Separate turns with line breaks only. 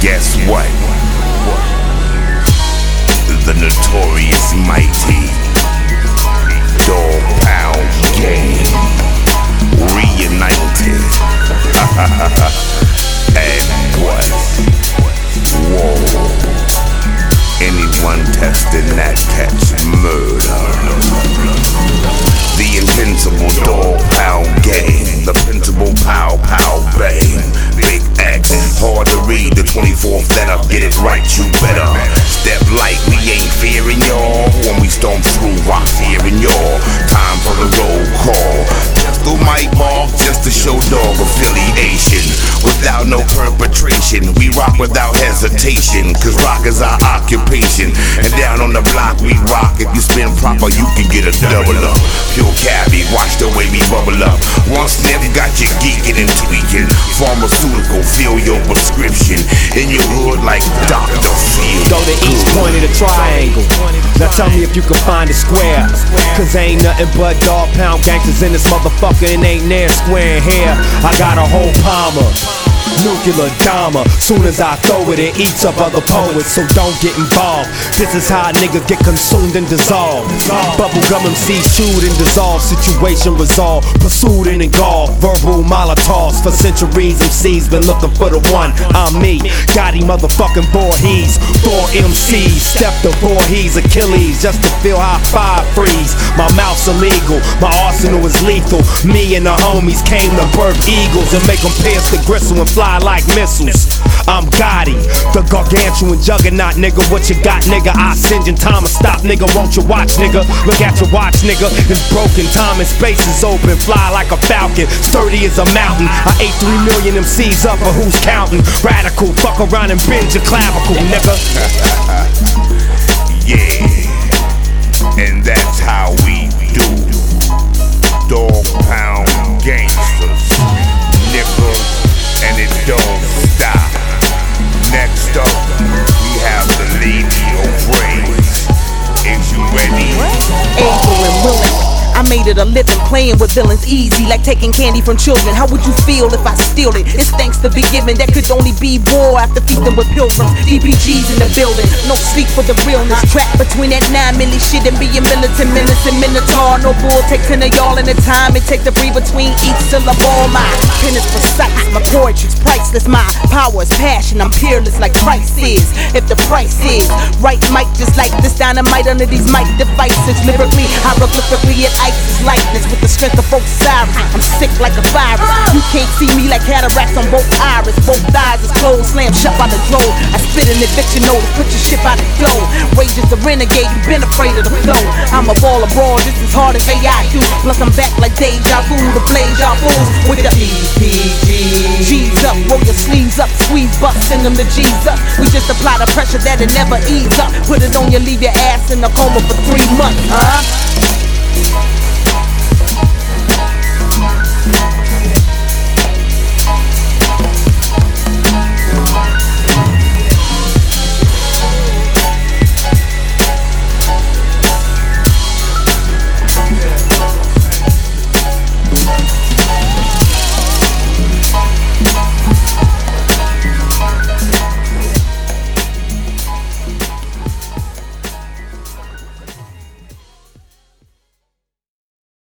guess what? The notorious mighty Dogg Pound Gang reunited. And what? Whoa. Anyone testing that catch murder. The invincible Dogg Pound Gang, the principal pow pow bang. Big X, hard to read, the 24th letter, get it right, you better. Step light, we ain't fearing y'all. When we storm through, rock fearing y'all. Time for the roll call. Pistol might bark just to show dog affiliation. Without no perpetration, we rock without hesitation. Cause rock is our occupation. And down on the block we rock. If you spin proper, you can get a double up. Pure cabbie, watch the way we bubble up. One sniff got you geeking and tweaking. Pharmaceutical, fill your prescription. In your hood like Dr. Phil.
Go to each point of the triangle. Now tell me if you can find a square. Cause ain't nothing but Dogg Pound gangsters in this motherfucker, and ain't near square here. I got a whole Palmer, nuclear dama. Soon as I throw it, it eats up other poets, so don't get involved. This is how niggas get consumed and dissolved. Bubblegum MCs chewed and dissolved. Situation resolved, pursued and engulfed. Verbal molotovs for centuries. MCs been looking for the one. I'm me, Gotti motherfucking Voorhees. 4 MCs, step to Voorhees, Achilles, just to feel how fire freeze. My mouth's illegal, my arsenal is lethal. Me and the homies came to birth eagles and make them pierce the gristle and fly like missiles. I'm Gotti, the gargantuan juggernaut, nigga. What you got, nigga? I send in time to stop, nigga. Won't you watch, nigga? Look at your watch, nigga. It's broken, time and space is open. Fly like a falcon, sturdy as a mountain. I ate 3 million MCs up, but who's counting? Radical, fuck around and bend your clavicle, nigga.
Yeah, and that's how we do. Dogg Pound gangsters, nigga, and it don't stop. Next up, we have the Lady of Praise. Is you ready?
Able and willing. I made it a living playing with villains easy, like taking candy from children. How would you feel if I steal it? It's thanks to be given. That could only be war after feasting with pilgrims. DPG's in the building, no sleep for the realness. Trapped between that 9 milli shit and being militant, menace and minotaur. No bull, take 10 of y'all in the time it take to breathe between each syllable. My pen is precise, my poetry's priceless. My power is passion, I'm peerless like price is. If the price is right, mic just like this dynamite under these mic devices. Lyrically, hieroglyphically, it ISIS likeness with the strength of Osiris. I'm sick like a virus. You can't see me like cataracts on both iris. Both thighs is closed, slam shut by the drove. I spit an eviction notice, put your shit by the flow. Rage is a renegade, you been afraid of the flow. I'm a ball abroad, just as hard as AI do. Plus I'm back like deja vu, the blaze y'all fools with the EPG. G's up, roll your sleeves up, squeeze butts, send them the G's up. We just apply the pressure that'll never ease up. Put it on you, leave your ass in a coma for 3 months, huh?